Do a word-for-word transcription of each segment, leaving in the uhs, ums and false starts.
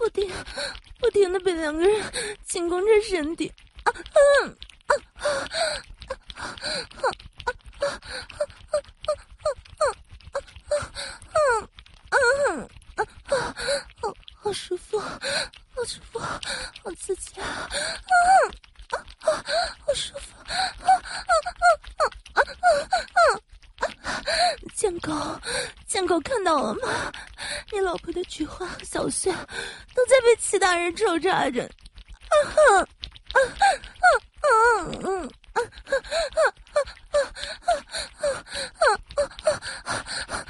不停不停的被两个人进攻着身体。啊嗯啊啊啊啊好好舒服，好舒服，好刺激啊！啊啊，好舒服！啊啊啊啊啊啊！贱狗，贱狗看到了吗？你老婆的菊花和小穴都在被其他人抽插着。啊哈啊啊啊嗯啊啊啊啊啊啊啊啊！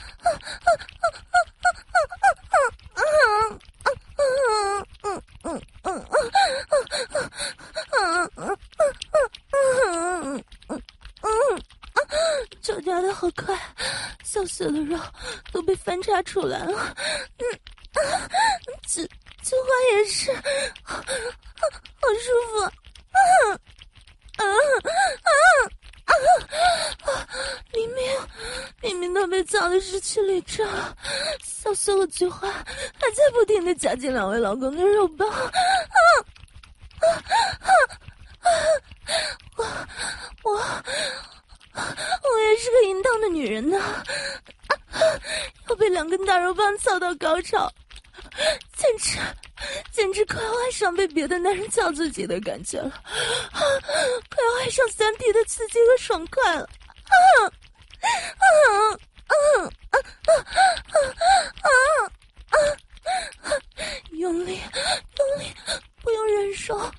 抽插的好快，小穴的肉都被翻插出来了。嗯，菊菊花也是，好，好舒服。啊啊啊啊啊！明明明明都被操得失去理智了，小穴和菊花还在不停地夹紧两位老公的肉棒。啊啊啊啊！我我我也是个淫荡的女人呢，啊、要被两根大肉棒操到高潮，简直简直快要爱上被别的男人操自己的感觉了，啊、快要爱上三 P 的刺激和爽快了。啊啊啊啊啊啊啊啊！用力用力，不用忍受。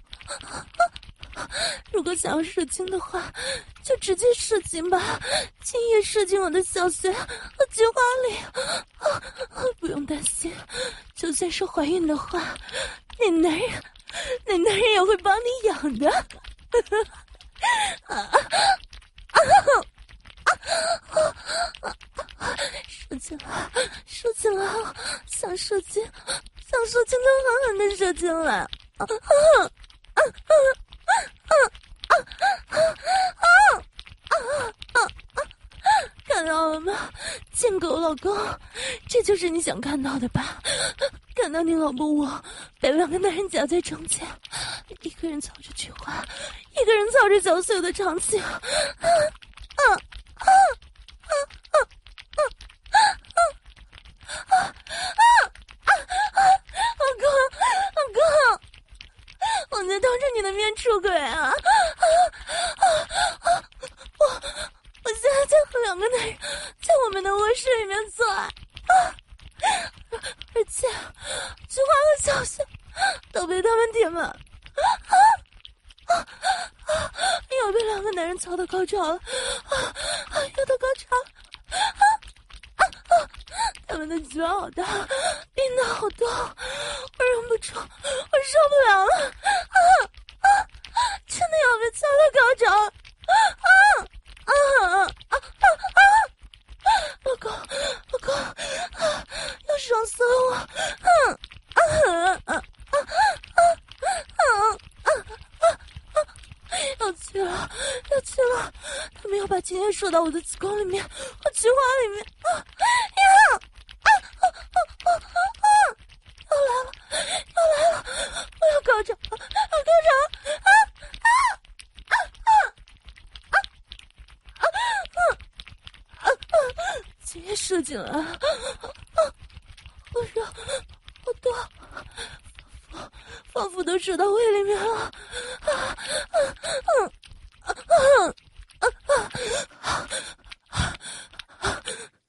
如果想要射精的话，就直接射精吧，轻易射进我的小穴和菊花里。啊，不用担心，就算是怀孕的话，那男人，那男人也会帮你养的。啊啊啊啊啊啊！射精了，射精了，想射精，想射精就狠狠的射精了。啊啊啊啊！啊啊啊啊啊啊啊！看到了吗，贱狗老公，这就是你想看到的吧？看到你老婆我被两个男人夹在中间，一个人操着菊花，一个人操着小穴的场景。啊啊啊啊啊啊啊啊啊啊！老公，老公。我在当着你的面出轨啊！啊啊啊！我我现在在和两个男人在我们的卧室里面做爱啊！而且菊花和小穴都被他们填满啊啊啊！又被两个男人操到高潮了啊啊！又到高潮啊啊啊！他们的菊花好大，冰的好多，我忍不住，我受不了了啊啊！真的要被操到高潮了啊啊啊啊啊！老公，老公，啊，要爽死了我！嗯啊啊啊啊啊啊啊啊！要去了，要去了！他们要把精液射到我的子宫里面和菊花里面啊呀！啊啊啊啊啊！要来了，要来了！我要高潮，要高潮！啊啊啊啊啊啊啊啊！精液射进来了，啊，好热，好多，仿佛仿佛都射到胃里面了，啊啊啊啊啊啊啊！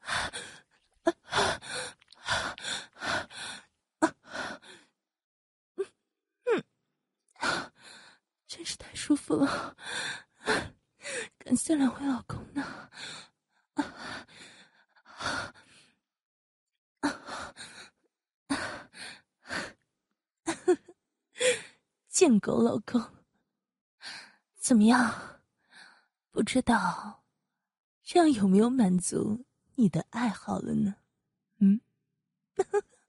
真是太舒服了，感谢两位老公呢。贱狗老公，怎么样？不知道这样有没有满足你的爱好了呢？嗯。